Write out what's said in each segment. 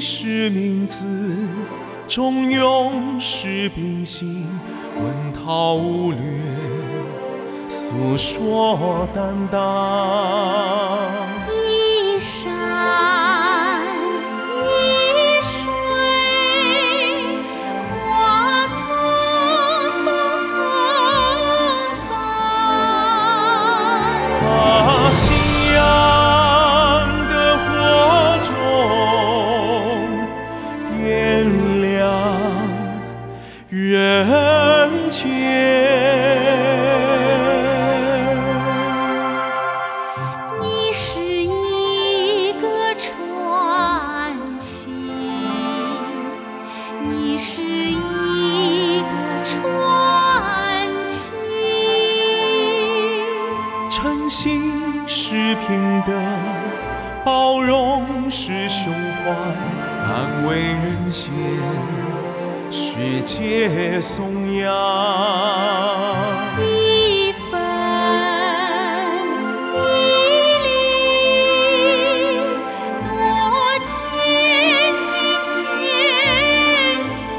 是名字，中庸是秉性，文韬武略，诉说担当。 一山一水，花丛松层散。 夕阳的火种，点亮人间。 你是一个传奇，你是一个传奇。 诚信是品德，包容是胸怀，敢为人先，世界颂扬。 一分一厘，诺千金千金。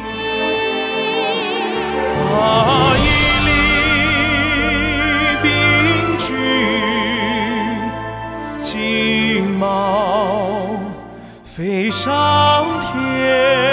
一粒并举，金毛飞上天。